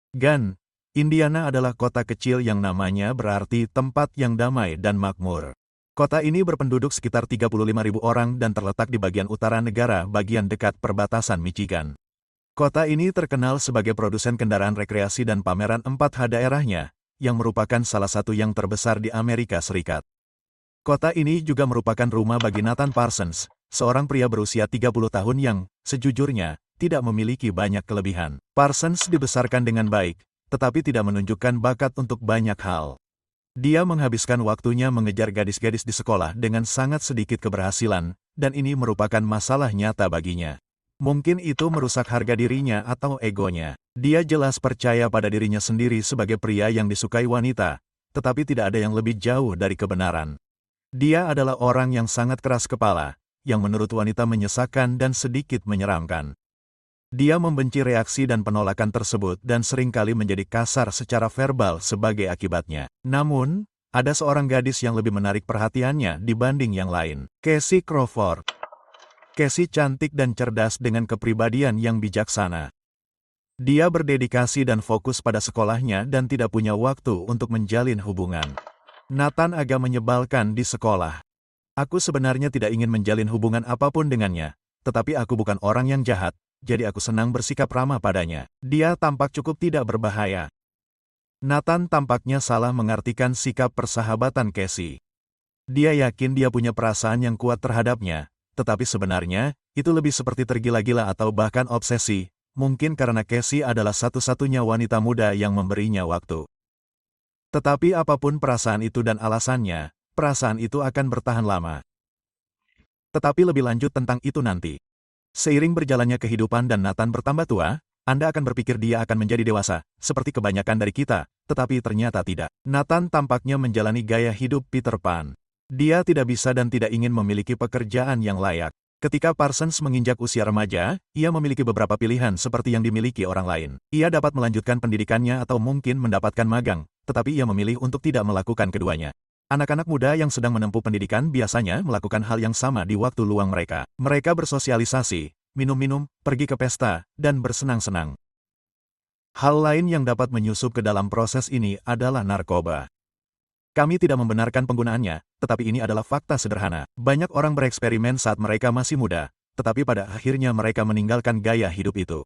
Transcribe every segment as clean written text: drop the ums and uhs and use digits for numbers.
Gun, Indiana adalah kota kecil yang namanya berarti tempat yang damai dan makmur. Kota ini berpenduduk sekitar 35.000 orang dan terletak di bagian utara negara bagian dekat perbatasan Michigan. Kota ini terkenal sebagai produsen kendaraan rekreasi dan pameran 4H daerahnya, yang merupakan salah satu yang terbesar di Amerika Serikat. Kota ini juga merupakan rumah bagi Nathan Parsons, seorang pria berusia 30 tahun yang, sejujurnya, tidak memiliki banyak kelebihan. Parsons dibesarkan dengan baik, tetapi tidak menunjukkan bakat untuk banyak hal. Dia menghabiskan waktunya mengejar gadis-gadis di sekolah dengan sangat sedikit keberhasilan, dan ini merupakan masalah nyata baginya. Mungkin itu merusak harga dirinya atau egonya. Dia jelas percaya pada dirinya sendiri sebagai pria yang disukai wanita, tetapi tidak ada yang lebih jauh dari kebenaran. Dia adalah orang yang sangat keras kepala, yang menurut wanita menyesakan dan sedikit menyeramkan. Dia membenci reaksi dan penolakan tersebut dan seringkali menjadi kasar secara verbal sebagai akibatnya. Namun, ada seorang gadis yang lebih menarik perhatiannya dibanding yang lain. Casey Crawford. Casey cantik dan cerdas dengan kepribadian yang bijaksana. Dia berdedikasi dan fokus pada sekolahnya dan tidak punya waktu untuk menjalin hubungan. Nathan agak menyebalkan di sekolah. Aku sebenarnya tidak ingin menjalin hubungan apapun dengannya, tetapi aku bukan orang yang jahat, jadi aku senang bersikap ramah padanya. Dia tampak cukup tidak berbahaya. Nathan tampaknya salah mengartikan sikap persahabatan Casey. Dia yakin dia punya perasaan yang kuat terhadapnya, tetapi sebenarnya, itu lebih seperti tergila-gila atau bahkan obsesi, mungkin karena Casey adalah satu-satunya wanita muda yang memberinya waktu. Tetapi apapun perasaan itu dan alasannya, perasaan itu akan bertahan lama. Tetapi lebih lanjut tentang itu nanti. Seiring berjalannya kehidupan dan Nathan bertambah tua, Anda akan berpikir dia akan menjadi dewasa, seperti kebanyakan dari kita, tetapi ternyata tidak. Nathan tampaknya menjalani gaya hidup Peter Pan. Dia tidak bisa dan tidak ingin memiliki pekerjaan yang layak. Ketika Parsons menginjak usia remaja, ia memiliki beberapa pilihan seperti yang dimiliki orang lain. Ia dapat melanjutkan pendidikannya atau mungkin mendapatkan magang, tetapi ia memilih untuk tidak melakukan keduanya. Anak-anak muda yang sedang menempuh pendidikan biasanya melakukan hal yang sama di waktu luang mereka. Mereka bersosialisasi, minum-minum, pergi ke pesta, dan bersenang-senang. Hal lain yang dapat menyusup ke dalam proses ini adalah narkoba. Kami tidak membenarkan penggunaannya, tetapi ini adalah fakta sederhana. Banyak orang bereksperimen saat mereka masih muda, tetapi pada akhirnya mereka meninggalkan gaya hidup itu.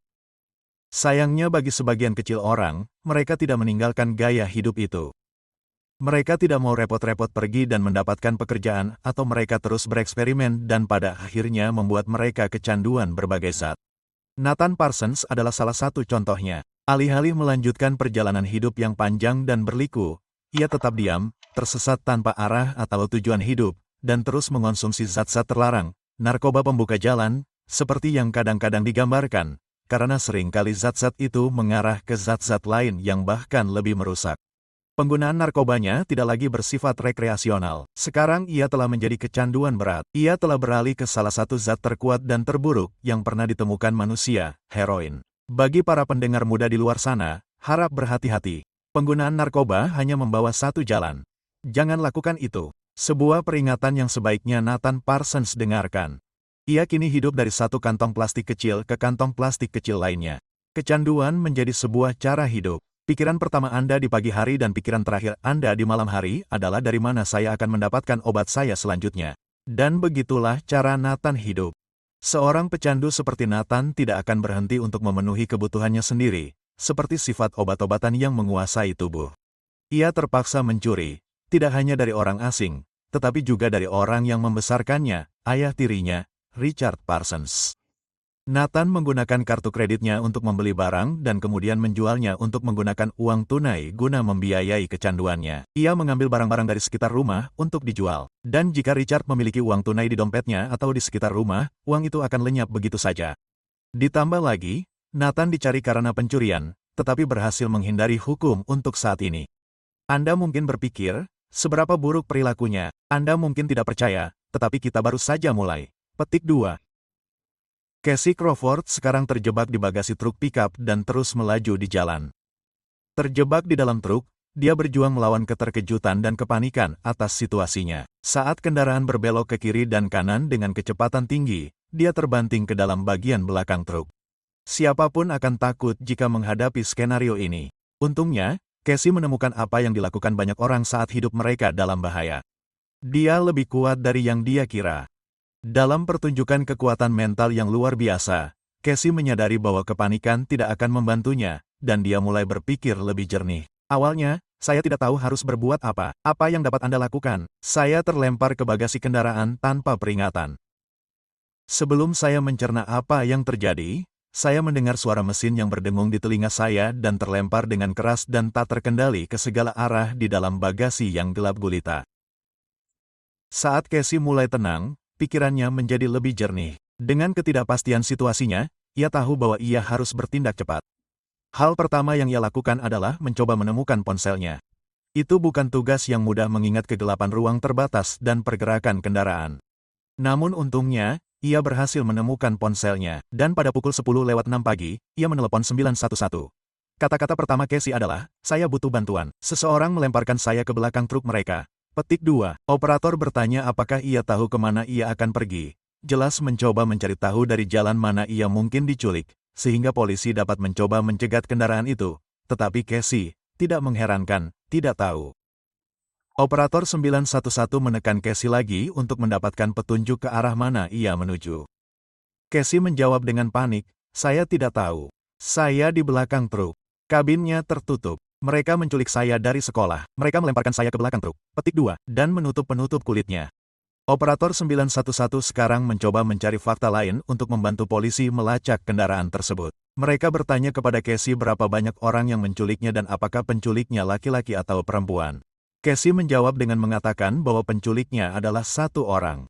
Sayangnya bagi sebagian kecil orang, mereka tidak meninggalkan gaya hidup itu. Mereka tidak mau repot-repot pergi dan mendapatkan pekerjaan, atau mereka terus bereksperimen dan pada akhirnya membuat mereka kecanduan berbagai zat. Nathan Parsons adalah salah satu contohnya. Alih-alih melanjutkan perjalanan hidup yang panjang dan berliku, ia tetap diam, tersesat tanpa arah atau tujuan hidup, dan terus mengonsumsi zat-zat terlarang, narkoba pembuka jalan, seperti yang kadang-kadang digambarkan, karena seringkali zat-zat itu mengarah ke zat-zat lain yang bahkan lebih merusak. Penggunaan narkobanya tidak lagi bersifat rekreasional. Sekarang ia telah menjadi kecanduan berat. Ia telah beralih ke salah satu zat terkuat dan terburuk yang pernah ditemukan manusia, heroin. Bagi para pendengar muda di luar sana, harap berhati-hati. Penggunaan narkoba hanya membawa satu jalan. Jangan lakukan itu. Sebuah peringatan yang sebaiknya Nathan Parsons dengarkan. Ia kini hidup dari satu kantong plastik kecil ke kantong plastik kecil lainnya. Kecanduan menjadi sebuah cara hidup. Pikiran pertama Anda di pagi hari dan pikiran terakhir Anda di malam hari adalah dari mana saya akan mendapatkan obat saya selanjutnya. Dan begitulah cara Nathan hidup. Seorang pecandu seperti Nathan tidak akan berhenti untuk memenuhi kebutuhannya sendiri, seperti sifat obat-obatan yang menguasai tubuh. Ia terpaksa mencuri, tidak hanya dari orang asing, tetapi juga dari orang yang membesarkannya, ayah tirinya, Richard Parsons. Nathan menggunakan kartu kreditnya untuk membeli barang dan kemudian menjualnya untuk menggunakan uang tunai guna membiayai kecanduannya. Ia mengambil barang-barang dari sekitar rumah untuk dijual. Dan jika Richard memiliki uang tunai di dompetnya atau di sekitar rumah, uang itu akan lenyap begitu saja. Ditambah lagi, Nathan dicari karena pencurian, tetapi berhasil menghindari hukum untuk saat ini. Anda mungkin berpikir, seberapa buruk perilakunya? Anda mungkin tidak percaya, tetapi kita baru saja mulai. Petik 2. Casey Crawford sekarang terjebak di bagasi truk pickup dan terus melaju di jalan. Terjebak di dalam truk, dia berjuang melawan keterkejutan dan kepanikan atas situasinya. Saat kendaraan berbelok ke kiri dan kanan dengan kecepatan tinggi, dia terbanting ke dalam bagian belakang truk. Siapapun akan takut jika menghadapi skenario ini. Untungnya, Casey menemukan apa yang dilakukan banyak orang saat hidup mereka dalam bahaya. Dia lebih kuat dari yang dia kira. Dalam pertunjukan kekuatan mental yang luar biasa, Casey menyadari bahwa kepanikan tidak akan membantunya, dan dia mulai berpikir lebih jernih. Awalnya, saya tidak tahu harus berbuat apa. Apa yang dapat Anda lakukan? Saya terlempar ke bagasi kendaraan tanpa peringatan. Sebelum saya mencerna apa yang terjadi, saya mendengar suara mesin yang berdengung di telinga saya dan terlempar dengan keras dan tak terkendali ke segala arah di dalam bagasi yang gelap gulita. Saat Casey mulai tenang, pikirannya menjadi lebih jernih. Dengan ketidakpastian situasinya, ia tahu bahwa ia harus bertindak cepat. Hal pertama yang ia lakukan adalah mencoba menemukan ponselnya. Itu bukan tugas yang mudah mengingat kegelapan ruang terbatas dan pergerakan kendaraan. Namun untungnya, ia berhasil menemukan ponselnya, dan pada pukul 10:06 pagi, ia menelepon 911. Kata-kata pertama Casey adalah, "Saya butuh bantuan. Seseorang melemparkan saya ke belakang truk mereka." Petik 2. Operator bertanya apakah ia tahu kemana ia akan pergi. Jelas mencoba mencari tahu dari jalan mana ia mungkin diculik, sehingga polisi dapat mencoba mencegat kendaraan itu. Tetapi Casey, tidak mengherankan, tidak tahu. Operator 911 menekan Casey lagi untuk mendapatkan petunjuk ke arah mana ia menuju. Casey menjawab dengan panik, "Saya tidak tahu. Saya di belakang truk. Kabinnya tertutup. Mereka menculik saya dari sekolah. Mereka melemparkan saya ke belakang truk." Petik 2. Dan menutup penutup kulitnya. Operator 911 sekarang mencoba mencari fakta lain untuk membantu polisi melacak kendaraan tersebut. Mereka bertanya kepada Casey berapa banyak orang yang menculiknya dan apakah penculiknya laki-laki atau perempuan. Casey menjawab dengan mengatakan bahwa penculiknya adalah satu orang.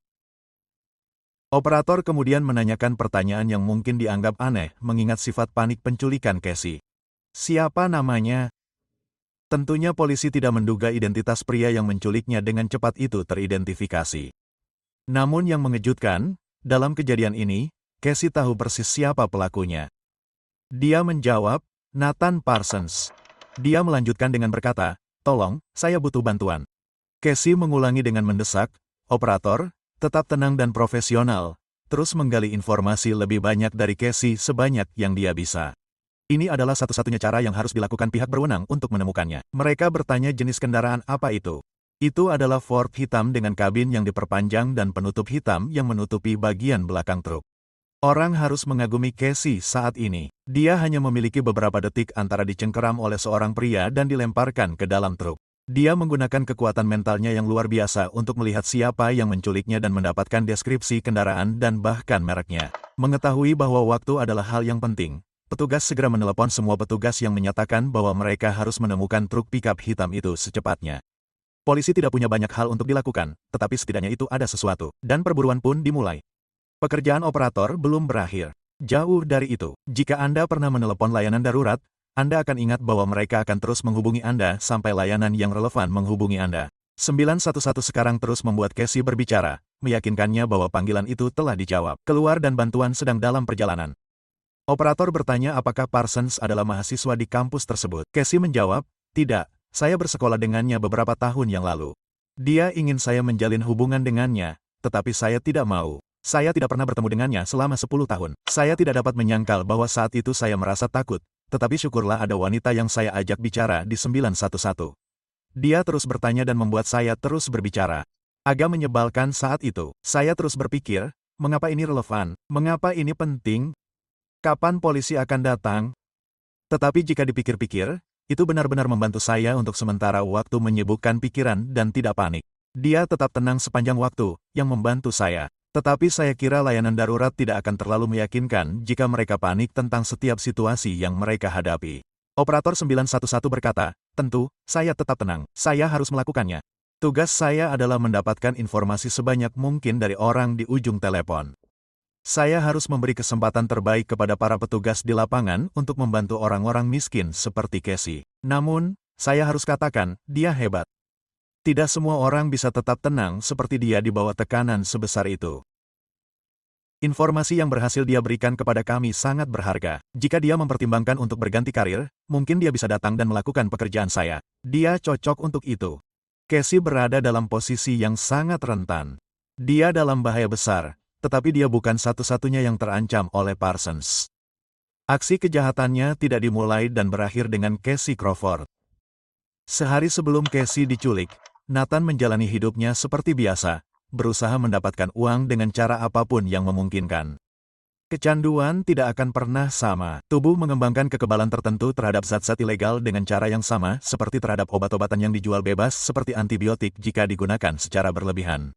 Operator kemudian menanyakan pertanyaan yang mungkin dianggap aneh mengingat sifat panik penculikan Casey. Siapa namanya? Tentunya polisi tidak menduga identitas pria yang menculiknya dengan cepat itu teridentifikasi. Namun yang mengejutkan, dalam kejadian ini, Casey tahu persis siapa pelakunya. Dia menjawab, "Nathan Parsons." Dia melanjutkan dengan berkata, "Tolong, saya butuh bantuan." Casey mengulangi dengan mendesak, "Operator, tetap tenang dan profesional, terus menggali informasi lebih banyak dari Casey sebanyak yang dia bisa. Ini adalah satu-satunya cara yang harus dilakukan pihak berwenang untuk menemukannya." Mereka bertanya jenis kendaraan apa itu. Itu adalah Ford hitam dengan kabin yang diperpanjang dan penutup hitam yang menutupi bagian belakang truk. Orang harus mengagumi Casey saat ini. Dia hanya memiliki beberapa detik antara dicengkeram oleh seorang pria dan dilemparkan ke dalam truk. Dia menggunakan kekuatan mentalnya yang luar biasa untuk melihat siapa yang menculiknya dan mendapatkan deskripsi kendaraan dan bahkan mereknya. Mengetahui bahwa waktu adalah hal yang penting, petugas segera menelepon semua petugas yang menyatakan bahwa mereka harus menemukan truk pickup hitam itu secepatnya. Polisi tidak punya banyak hal untuk dilakukan, tetapi setidaknya itu ada sesuatu, dan perburuan pun dimulai. Pekerjaan operator belum berakhir. Jauh dari itu, jika Anda pernah menelepon layanan darurat, Anda akan ingat bahwa mereka akan terus menghubungi Anda sampai layanan yang relevan menghubungi Anda. 911 sekarang terus membuat Casey berbicara, meyakinkannya bahwa panggilan itu telah dijawab. Keluar dan bantuan sedang dalam perjalanan. Operator bertanya apakah Parsons adalah mahasiswa di kampus tersebut. Casey menjawab, "Tidak. Saya bersekolah dengannya beberapa tahun yang lalu. Dia ingin saya menjalin hubungan dengannya, tetapi saya tidak mau. Saya tidak pernah bertemu dengannya selama 10 tahun. Saya tidak dapat menyangkal bahwa saat itu saya merasa takut, tetapi syukurlah ada wanita yang saya ajak bicara di 911. Dia terus bertanya dan membuat saya terus berbicara. Agak menyebalkan saat itu. Saya terus berpikir, mengapa ini relevan? Mengapa ini penting? Kapan polisi akan datang? Tetapi jika dipikir-pikir, itu benar-benar membantu saya untuk sementara waktu menyibukkan pikiran dan tidak panik. Dia tetap tenang sepanjang waktu, yang membantu saya. Tetapi saya kira layanan darurat tidak akan terlalu meyakinkan jika mereka panik tentang setiap situasi yang mereka hadapi. Operator 911 berkata, "Tentu, saya tetap tenang. Saya harus melakukannya. Tugas saya adalah mendapatkan informasi sebanyak mungkin dari orang di ujung telepon. Saya harus memberi kesempatan terbaik kepada para petugas di lapangan untuk membantu orang-orang miskin seperti Casey. Namun, saya harus katakan, dia hebat. Tidak semua orang bisa tetap tenang seperti dia di bawah tekanan sebesar itu. Informasi yang berhasil dia berikan kepada kami sangat berharga. Jika dia mempertimbangkan untuk berganti karir, mungkin dia bisa datang dan melakukan pekerjaan saya. Dia cocok untuk itu." Casey berada dalam posisi yang sangat rentan. Dia dalam bahaya besar. Tetapi dia bukan satu-satunya yang terancam oleh Parsons. Aksi kejahatannya tidak dimulai dan berakhir dengan Casey Crawford. Sehari sebelum Casey diculik, Nathan menjalani hidupnya seperti biasa, berusaha mendapatkan uang dengan cara apapun yang memungkinkan. Kecanduan tidak akan pernah sama. Tubuh mengembangkan kekebalan tertentu terhadap zat-zat ilegal dengan cara yang sama seperti terhadap obat-obatan yang dijual bebas seperti antibiotik jika digunakan secara berlebihan.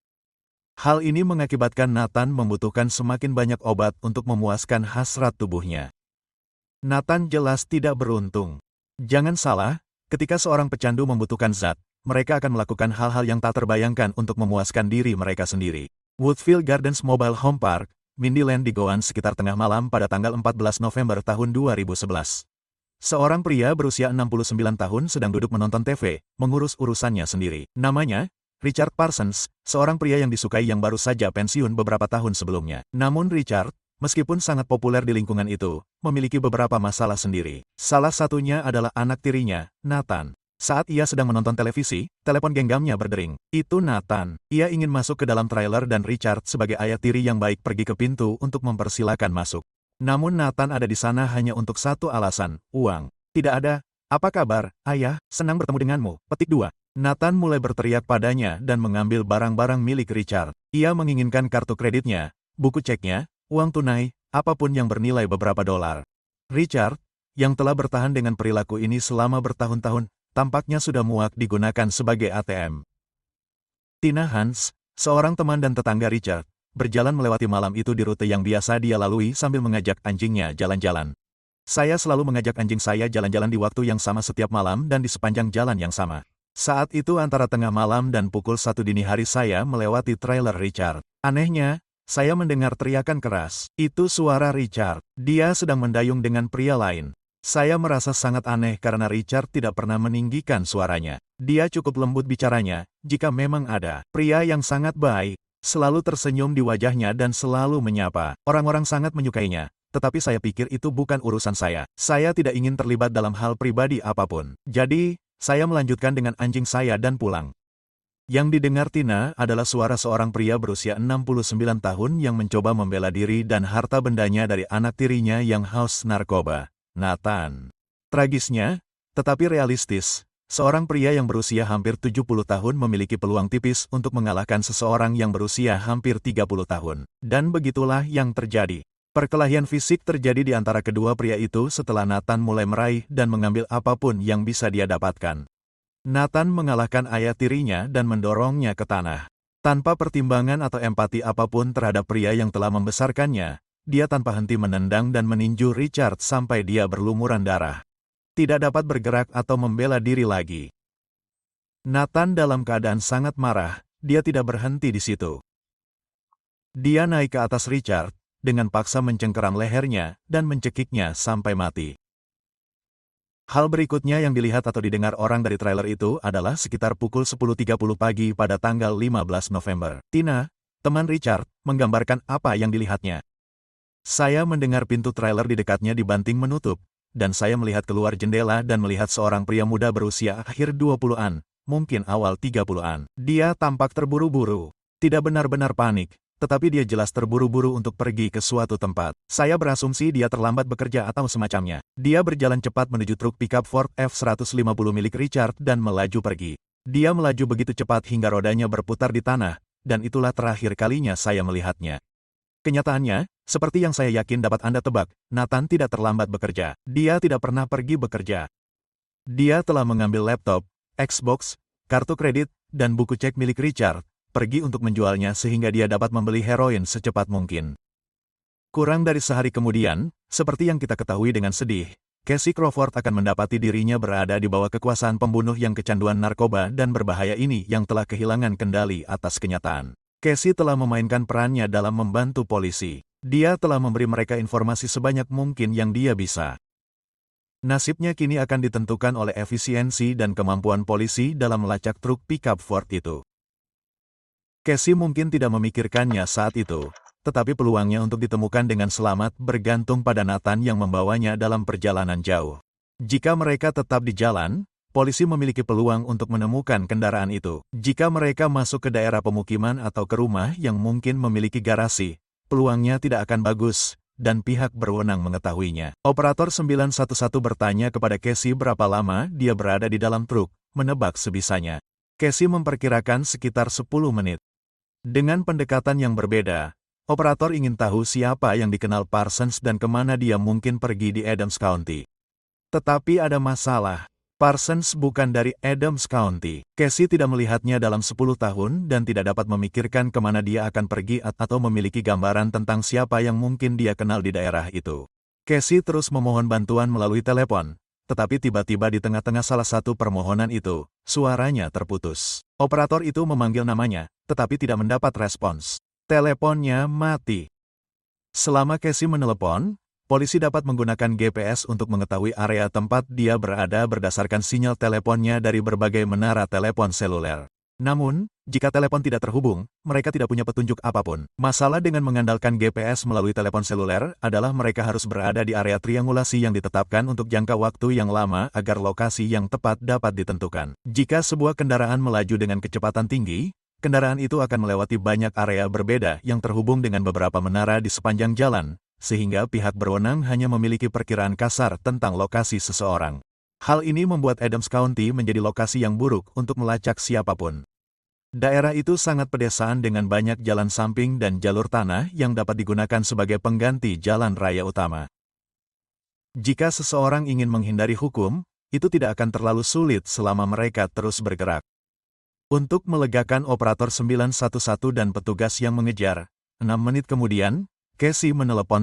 Hal ini mengakibatkan Nathan membutuhkan semakin banyak obat untuk memuaskan hasrat tubuhnya. Nathan jelas tidak beruntung. Jangan salah, ketika seorang pecandu membutuhkan zat, mereka akan melakukan hal-hal yang tak terbayangkan untuk memuaskan diri mereka sendiri. Woodfield Gardens Mobile Home Park, Mindyland di Gowan sekitar tengah malam pada tanggal 14 November tahun 2011. Seorang pria berusia 69 tahun sedang duduk menonton TV, mengurus urusannya sendiri. Namanya, Richard Parsons, seorang pria yang disukai yang baru saja pensiun beberapa tahun sebelumnya. Namun Richard, meskipun sangat populer di lingkungan itu, memiliki beberapa masalah sendiri. Salah satunya adalah anak tirinya, Nathan. Saat ia sedang menonton televisi, telepon genggamnya berdering. Itu Nathan. Ia ingin masuk ke dalam trailer dan Richard sebagai ayah tiri yang baik pergi ke pintu untuk mempersilakan masuk. Namun Nathan ada di sana hanya untuk satu alasan, uang. Tidak ada. Apa kabar, ayah? Senang bertemu denganmu. Petik 2. Nathan mulai berteriak padanya dan mengambil barang-barang milik Richard. Ia menginginkan kartu kreditnya, buku ceknya, uang tunai, apapun yang bernilai beberapa dolar. Richard, yang telah bertahan dengan perilaku ini selama bertahun-tahun, tampaknya sudah muak digunakan sebagai ATM. Tina Hans, seorang teman dan tetangga Richard, berjalan melewati malam itu di rute yang biasa dia lalui sambil mengajak anjingnya jalan-jalan. Saya selalu mengajak anjing saya jalan-jalan di waktu yang sama setiap malam dan di sepanjang jalan yang sama. Saat itu antara tengah malam dan pukul 1 dini hari saya melewati trailer Richard. Anehnya, saya mendengar teriakan keras. Itu suara Richard. Dia sedang mendayung dengan pria lain. Saya merasa sangat aneh karena Richard tidak pernah meninggikan suaranya. Dia cukup lembut bicaranya, jika memang ada. Pria yang sangat baik, selalu tersenyum di wajahnya dan selalu menyapa. Orang-orang sangat menyukainya, tetapi saya pikir itu bukan urusan saya. Saya tidak ingin terlibat dalam hal pribadi apapun. Jadi, saya melanjutkan dengan anjing saya dan pulang. Yang didengar Tina adalah suara seorang pria berusia 69 tahun yang mencoba membela diri dan harta bendanya dari anak tirinya yang haus narkoba. Nathan. Tragisnya, tetapi realistis, seorang pria yang berusia hampir 70 tahun memiliki peluang tipis untuk mengalahkan seseorang yang berusia hampir 30 tahun. Dan begitulah yang terjadi. Perkelahian fisik terjadi di antara kedua pria itu setelah Nathan mulai meraih dan mengambil apapun yang bisa dia dapatkan. Nathan mengalahkan ayah tirinya dan mendorongnya ke tanah. Tanpa pertimbangan atau empati apapun terhadap pria yang telah membesarkannya, dia tanpa henti menendang dan meninju Richard sampai dia berlumuran darah. Tidak dapat bergerak atau membela diri lagi. Nathan dalam keadaan sangat marah, dia tidak berhenti di situ. Dia naik ke atas Richard, dengan paksa mencengkeram lehernya dan mencekiknya sampai mati. Hal berikutnya yang dilihat atau didengar orang dari trailer itu adalah sekitar pukul 10.30 pagi pada tanggal 15 November. Tina, teman Richard, menggambarkan apa yang dilihatnya. Saya mendengar pintu trailer di dekatnya dibanting menutup, dan saya melihat keluar jendela dan melihat seorang pria muda berusia akhir 20-an, mungkin awal 30-an. Dia tampak terburu-buru. Tidak benar-benar panik, tetapi dia jelas terburu-buru untuk pergi ke suatu tempat. Saya berasumsi dia terlambat bekerja atau semacamnya. Dia berjalan cepat menuju truk pickup Ford F-150 milik Richard dan melaju pergi. Dia melaju begitu cepat hingga rodanya berputar di tanah, dan itulah terakhir kalinya saya melihatnya. Kenyataannya, seperti yang saya yakin dapat Anda tebak, Nathan tidak terlambat bekerja. Dia tidak pernah pergi bekerja. Dia telah mengambil laptop, Xbox, kartu kredit, dan buku cek milik Richard, pergi untuk menjualnya sehingga dia dapat membeli heroin secepat mungkin. Kurang dari sehari kemudian, seperti yang kita ketahui dengan sedih, Casey Crawford akan mendapati dirinya berada di bawah kekuasaan pembunuh yang kecanduan narkoba dan berbahaya ini yang telah kehilangan kendali atas kenyataan. Casey telah memainkan perannya dalam membantu polisi. Dia telah memberi mereka informasi sebanyak mungkin yang dia bisa. Nasibnya kini akan ditentukan oleh efisiensi dan kemampuan polisi dalam melacak truk pickup Ford itu. Casey mungkin tidak memikirkannya saat itu, tetapi peluangnya untuk ditemukan dengan selamat bergantung pada Nathan yang membawanya dalam perjalanan jauh. Jika mereka tetap di jalan, polisi memiliki peluang untuk menemukan kendaraan itu. Jika mereka masuk ke daerah pemukiman atau ke rumah yang mungkin memiliki garasi, peluangnya tidak akan bagus, dan pihak berwenang mengetahuinya. Operator 911 bertanya kepada Casey berapa lama dia berada di dalam truk, menebak sebisanya. Casey memperkirakan sekitar 10 menit. Dengan pendekatan yang berbeda, operator ingin tahu siapa yang dikenal Parsons dan kemana dia mungkin pergi di Adams County. Tetapi ada masalah. Parsons bukan dari Adams County. Casey tidak melihatnya dalam 10 tahun dan tidak dapat memikirkan kemana dia akan pergi atau memiliki gambaran tentang siapa yang mungkin dia kenal di daerah itu. Casey terus memohon bantuan melalui telepon, tetapi tiba-tiba di tengah-tengah salah satu permohonan itu, suaranya terputus. Operator itu memanggil namanya, tetapi tidak mendapat respons. Teleponnya mati. Selama Casey menelepon, polisi dapat menggunakan GPS untuk mengetahui area tempat dia berada berdasarkan sinyal teleponnya dari berbagai menara telepon seluler. Namun, jika telepon tidak terhubung, mereka tidak punya petunjuk apapun. Masalah dengan mengandalkan GPS melalui telepon seluler adalah mereka harus berada di area triangulasi yang ditetapkan untuk jangka waktu yang lama agar lokasi yang tepat dapat ditentukan. Jika sebuah kendaraan melaju dengan kecepatan tinggi, kendaraan itu akan melewati banyak area berbeda yang terhubung dengan beberapa menara di sepanjang jalan, sehingga pihak berwenang hanya memiliki perkiraan kasar tentang lokasi seseorang. Hal ini membuat Adams County menjadi lokasi yang buruk untuk melacak siapapun. Daerah itu sangat pedesaan dengan banyak jalan samping dan jalur tanah yang dapat digunakan sebagai pengganti jalan raya utama. Jika seseorang ingin menghindari hukum, itu tidak akan terlalu sulit selama mereka terus bergerak. Untuk melegakan operator 911 dan petugas yang mengejar, 6 menit kemudian, Casey menelepon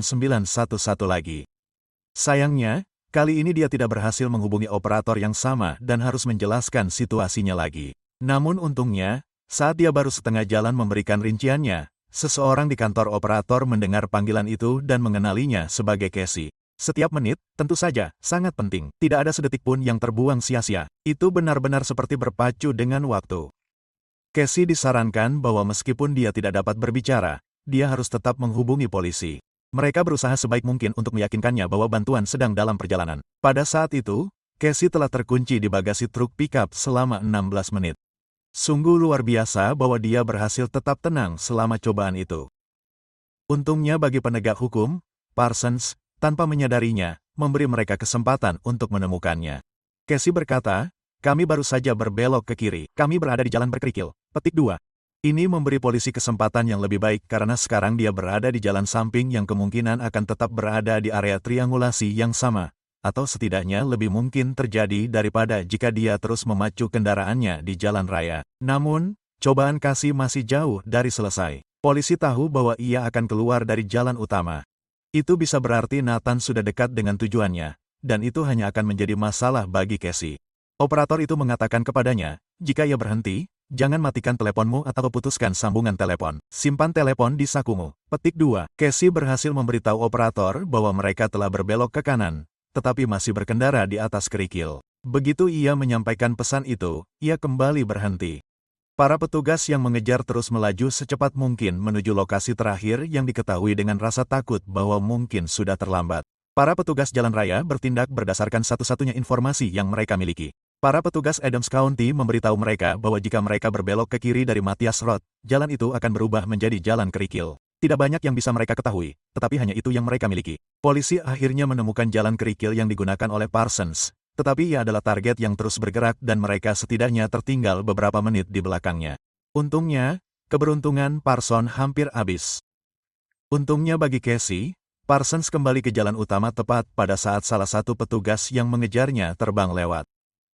911 lagi. Sayangnya, kali ini dia tidak berhasil menghubungi operator yang sama dan harus menjelaskan situasinya lagi. Namun untungnya, saat dia baru setengah jalan memberikan rinciannya, seseorang di kantor operator mendengar panggilan itu dan mengenalinya sebagai Casey. Setiap menit, tentu saja, sangat penting. Tidak ada sedetik pun yang terbuang sia-sia. Itu benar-benar seperti berpacu dengan waktu. Casey disarankan bahwa meskipun dia tidak dapat berbicara, dia harus tetap menghubungi polisi. Mereka berusaha sebaik mungkin untuk meyakinkannya bahwa bantuan sedang dalam perjalanan. Pada saat itu, Casey telah terkunci di bagasi truk pickup selama 16 menit. Sungguh luar biasa bahwa dia berhasil tetap tenang selama cobaan itu. Untungnya bagi penegak hukum, Parsons, tanpa menyadarinya, memberi mereka kesempatan untuk menemukannya. Casey berkata, "Kami baru saja berbelok ke kiri. Kami berada di jalan berkerikil." Petik 2. Ini memberi polisi kesempatan yang lebih baik karena sekarang dia berada di jalan samping yang kemungkinan akan tetap berada di area triangulasi yang sama, atau setidaknya lebih mungkin terjadi daripada jika dia terus memacu kendaraannya di jalan raya. Namun, cobaan Casey masih jauh dari selesai. Polisi tahu bahwa ia akan keluar dari jalan utama. Itu bisa berarti Nathan sudah dekat dengan tujuannya, dan itu hanya akan menjadi masalah bagi Casey. Operator itu mengatakan kepadanya, jika ia berhenti, jangan matikan teleponmu atau putuskan sambungan telepon. Simpan telepon di sakumu. Petik 2. Casey berhasil memberitahu operator bahwa mereka telah berbelok ke kanan, tetapi masih berkendara di atas kerikil. Begitu ia menyampaikan pesan itu, ia kembali berhenti. Para petugas yang mengejar terus melaju secepat mungkin menuju lokasi terakhir yang diketahui dengan rasa takut bahwa mungkin sudah terlambat. Para petugas jalan raya bertindak berdasarkan satu-satunya informasi yang mereka miliki. Para petugas Adams County memberitahu mereka bahwa jika mereka berbelok ke kiri dari Matthias Road, jalan itu akan berubah menjadi jalan kerikil. Tidak banyak yang bisa mereka ketahui, tetapi hanya itu yang mereka miliki. Polisi akhirnya menemukan jalan kerikil yang digunakan oleh Parsons, tetapi ia adalah target yang terus bergerak dan mereka setidaknya tertinggal beberapa menit di belakangnya. Untungnya, keberuntungan Parsons hampir habis. Untungnya bagi Casey, Parsons kembali ke jalan utama tepat pada saat salah satu petugas yang mengejarnya terbang lewat.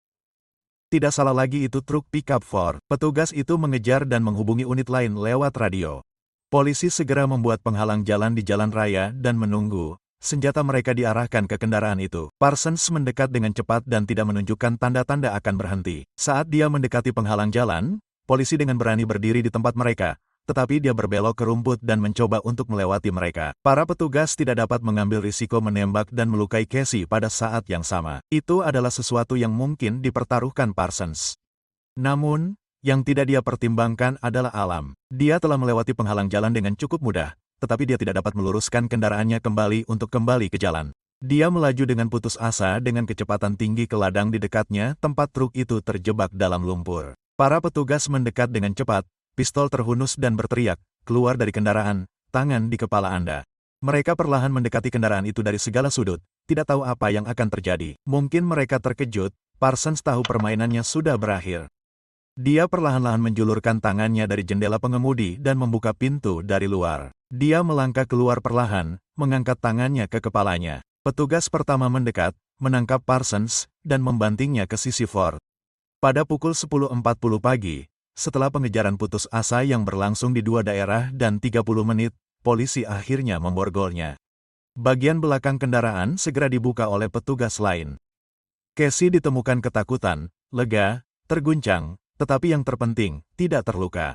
Tidak salah lagi itu truk pickup Ford. Petugas itu mengejar dan menghubungi unit lain lewat radio. Polisi segera membuat penghalang jalan di jalan raya dan menunggu. Senjata mereka diarahkan ke kendaraan itu. Parsons mendekat dengan cepat dan tidak menunjukkan tanda-tanda akan berhenti. Saat dia mendekati penghalang jalan, polisi dengan berani berdiri di tempat mereka, tetapi dia berbelok ke rumput dan mencoba untuk melewati mereka. Para petugas tidak dapat mengambil risiko menembak dan melukai Casey pada saat yang sama. Itu adalah sesuatu yang mungkin dipertaruhkan Parsons. Namun, yang tidak dia pertimbangkan adalah alam. Dia telah melewati penghalang jalan dengan cukup mudah, tetapi dia tidak dapat meluruskan kendaraannya kembali untuk kembali ke jalan. Dia melaju dengan putus asa dengan kecepatan tinggi ke ladang di dekatnya tempat truk itu terjebak dalam lumpur. Para petugas mendekat dengan cepat, pistol terhunus dan berteriak, "Keluar dari kendaraan, tangan di kepala Anda." Mereka perlahan mendekati kendaraan itu dari segala sudut, tidak tahu apa yang akan terjadi. Mungkin mereka terkejut, Parsons tahu permainannya sudah berakhir. Dia perlahan-lahan menjulurkan tangannya dari jendela pengemudi dan membuka pintu dari luar. Dia melangkah keluar perlahan, mengangkat tangannya ke kepalanya. Petugas pertama mendekat, menangkap Parsons, dan membantingnya ke sisi Ford. Pada pukul 10.40 pagi, setelah pengejaran putus asa yang berlangsung di dua daerah dan 30 menit, polisi akhirnya memborgolnya. Bagian belakang kendaraan segera dibuka oleh petugas lain. Casey ditemukan ketakutan, lega, terguncang, tetapi yang terpenting, tidak terluka.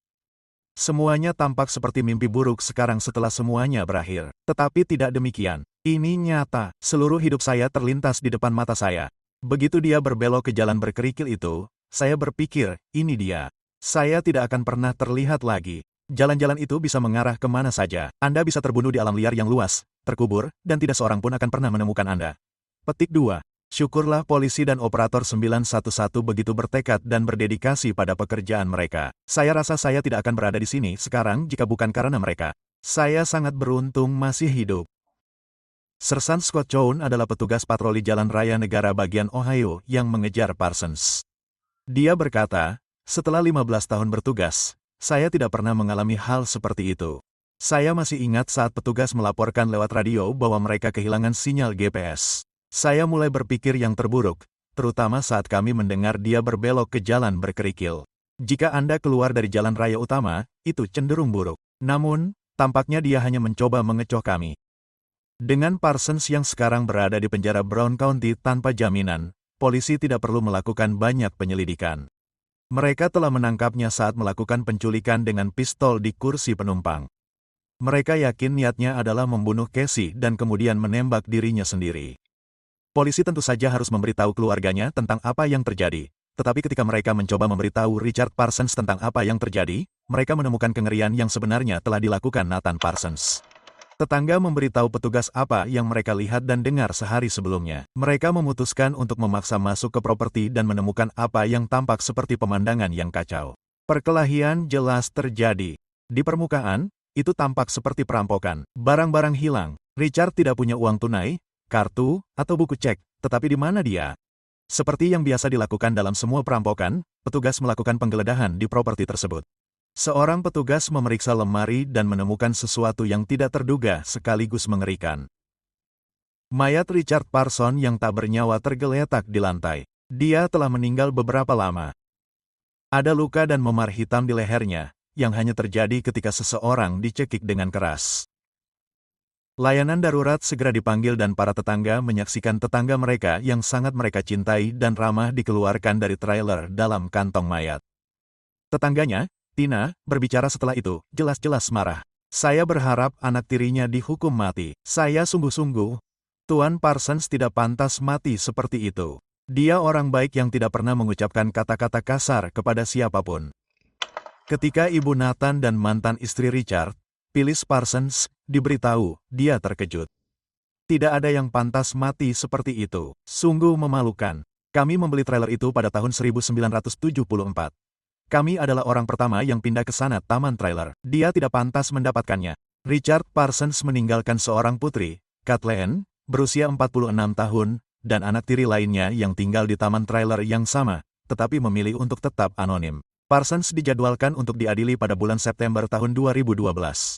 Semuanya tampak seperti mimpi buruk sekarang setelah semuanya berakhir. Tetapi tidak demikian. Ini nyata, seluruh hidup saya terlintas di depan mata saya. Begitu dia berbelok ke jalan berkerikil itu, saya berpikir, ini dia. Saya tidak akan pernah terlihat lagi. Jalan-jalan itu bisa mengarah kemana saja. Anda bisa terbunuh di alam liar yang luas, terkubur, dan tidak seorang pun akan pernah menemukan Anda. Petik 2. Syukurlah polisi dan operator 911 begitu bertekad dan berdedikasi pada pekerjaan mereka. Saya rasa saya tidak akan berada di sini sekarang jika bukan karena mereka. Saya sangat beruntung masih hidup. Sersan Scott Chown adalah petugas patroli jalan raya negara bagian Ohio yang mengejar Parsons. Dia berkata, setelah 15 tahun bertugas, saya tidak pernah mengalami hal seperti itu. Saya masih ingat saat petugas melaporkan lewat radio bahwa mereka kehilangan sinyal GPS. Saya mulai berpikir yang terburuk, terutama saat kami mendengar dia berbelok ke jalan berkerikil. Jika Anda keluar dari jalan raya utama, itu cenderung buruk. Namun, tampaknya dia hanya mencoba mengecoh kami. Dengan Parsons yang sekarang berada di penjara Brown County tanpa jaminan, polisi tidak perlu melakukan banyak penyelidikan. Mereka telah menangkapnya saat melakukan penculikan dengan pistol di kursi penumpang. Mereka yakin niatnya adalah membunuh Casey dan kemudian menembak dirinya sendiri. Polisi tentu saja harus memberitahu keluarganya tentang apa yang terjadi, tetapi ketika mereka mencoba memberitahu Richard Parsons tentang apa yang terjadi, mereka menemukan kengerian yang sebenarnya telah dilakukan Nathan Parsons. Tetangga memberitahu petugas apa yang mereka lihat dan dengar sehari sebelumnya. Mereka memutuskan untuk memaksa masuk ke properti dan menemukan apa yang tampak seperti pemandangan yang kacau. Perkelahian jelas terjadi. Di permukaan, itu tampak seperti perampokan. Barang-barang hilang. Richard tidak punya uang tunai, kartu, atau buku cek, tetapi di mana dia? Seperti yang biasa dilakukan dalam semua perampokan, petugas melakukan penggeledahan di properti tersebut. Seorang petugas memeriksa lemari dan menemukan sesuatu yang tidak terduga sekaligus mengerikan. Mayat Richard Parsons yang tak bernyawa tergeletak di lantai. Dia telah meninggal beberapa lama. Ada luka dan memar hitam di lehernya, yang hanya terjadi ketika seseorang dicekik dengan keras. Layanan darurat segera dipanggil dan para tetangga menyaksikan tetangga mereka yang sangat mereka cintai dan ramah dikeluarkan dari trailer dalam kantong mayat. Tetangganya, Tina, berbicara setelah itu, jelas-jelas marah. Saya berharap anak tirinya dihukum mati. Saya sungguh-sungguh. Tuan Parsons tidak pantas mati seperti itu. Dia orang baik yang tidak pernah mengucapkan kata-kata kasar kepada siapapun. Ketika ibu Nathan dan mantan istri Richard, Phyllis Parsons, diberitahu, dia terkejut. Tidak ada yang pantas mati seperti itu. Sungguh memalukan. Kami membeli trailer itu pada tahun 1974. Kami adalah orang pertama yang pindah ke sana taman trailer. Dia tidak pantas mendapatkannya. Richard Parsons meninggalkan seorang putri, Kathleen, berusia 46 tahun, dan anak tiri lainnya yang tinggal di taman trailer yang sama, tetapi memilih untuk tetap anonim. Parsons dijadwalkan untuk diadili pada bulan September tahun 2012.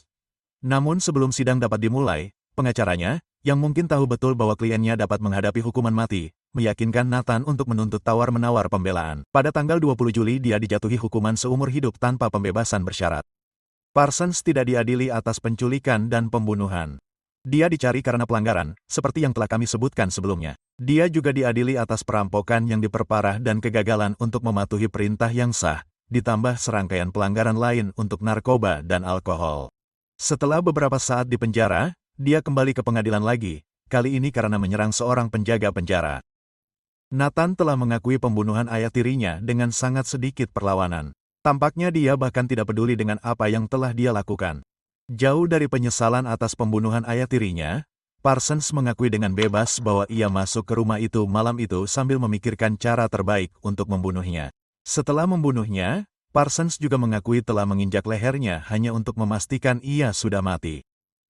Namun sebelum sidang dapat dimulai, pengacaranya, yang mungkin tahu betul bahwa kliennya dapat menghadapi hukuman mati, meyakinkan Nathan untuk menuntut tawar-menawar pembelaan. Pada tanggal 20 Juli dia dijatuhi hukuman seumur hidup tanpa pembebasan bersyarat. Parsons tidak diadili atas penculikan dan pembunuhan. Dia dicari karena pelanggaran, seperti yang telah kami sebutkan sebelumnya. Dia juga diadili atas perampokan yang diperparah dan kegagalan untuk mematuhi perintah yang sah, ditambah serangkaian pelanggaran lain untuk narkoba dan alkohol. Setelah beberapa saat di penjara, dia kembali ke pengadilan lagi, kali ini karena menyerang seorang penjaga penjara. Nathan telah mengakui pembunuhan ayah tirinya dengan sangat sedikit perlawanan. Tampaknya dia bahkan tidak peduli dengan apa yang telah dia lakukan. Jauh dari penyesalan atas pembunuhan ayah tirinya, Parsons mengakui dengan bebas bahwa ia masuk ke rumah itu malam itu sambil memikirkan cara terbaik untuk membunuhnya. Setelah membunuhnya, Parsons juga mengakui telah menginjak lehernya hanya untuk memastikan ia sudah mati.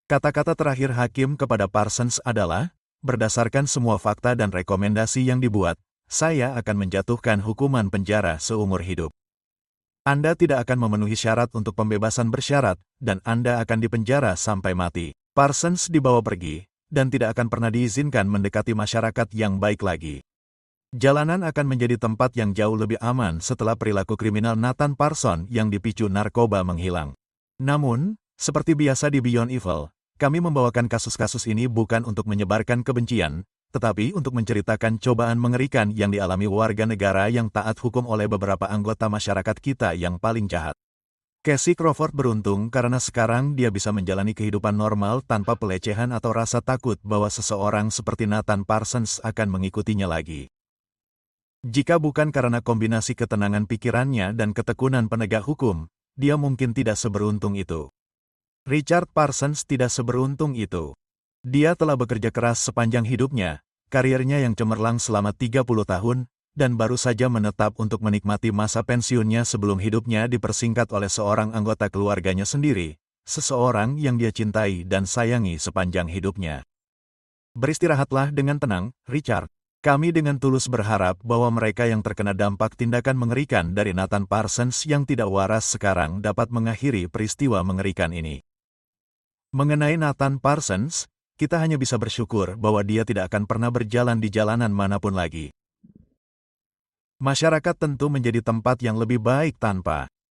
Kata-kata terakhir hakim kepada Parsons adalah, berdasarkan semua fakta dan rekomendasi yang dibuat, saya akan menjatuhkan hukuman penjara seumur hidup. Anda tidak akan memenuhi syarat untuk pembebasan bersyarat, dan Anda akan dipenjara sampai mati. Parsons dibawa pergi, dan tidak akan pernah diizinkan mendekati masyarakat yang baik lagi. Jalanan akan menjadi tempat yang jauh lebih aman setelah perilaku kriminal Nathan Parsons yang dipicu narkoba menghilang. Namun, seperti biasa di Beyond Evil, kami membawakan kasus-kasus ini bukan untuk menyebarkan kebencian, tetapi untuk menceritakan cobaan mengerikan yang dialami warga negara yang taat hukum oleh beberapa anggota masyarakat kita yang paling jahat. Casey Crawford beruntung karena sekarang dia bisa menjalani kehidupan normal tanpa pelecehan atau rasa takut bahwa seseorang seperti Nathan Parsons akan mengikutinya lagi. Jika bukan karena kombinasi ketenangan pikirannya dan ketekunan penegak hukum, dia mungkin tidak seberuntung itu. Richard Parsons tidak seberuntung itu. Dia telah bekerja keras sepanjang hidupnya, karirnya yang cemerlang selama 30 tahun, dan baru saja menetap untuk menikmati masa pensiunnya sebelum hidupnya dipersingkat oleh seorang anggota keluarganya sendiri, seseorang yang dia cintai dan sayangi sepanjang hidupnya. Beristirahatlah dengan tenang, Richard. Kami dengan tulus berharap bahwa mereka yang terkena dampak tindakan mengerikan dari Nathan Parsons yang tidak waras sekarang dapat mengakhiri peristiwa mengerikan ini. Mengenai Nathan Parsons, kita hanya bisa bersyukur bahwa dia tidak akan pernah berjalan di jalanan manapun lagi. Masyarakat tentu menjadi tempat yang lebih baik tanpa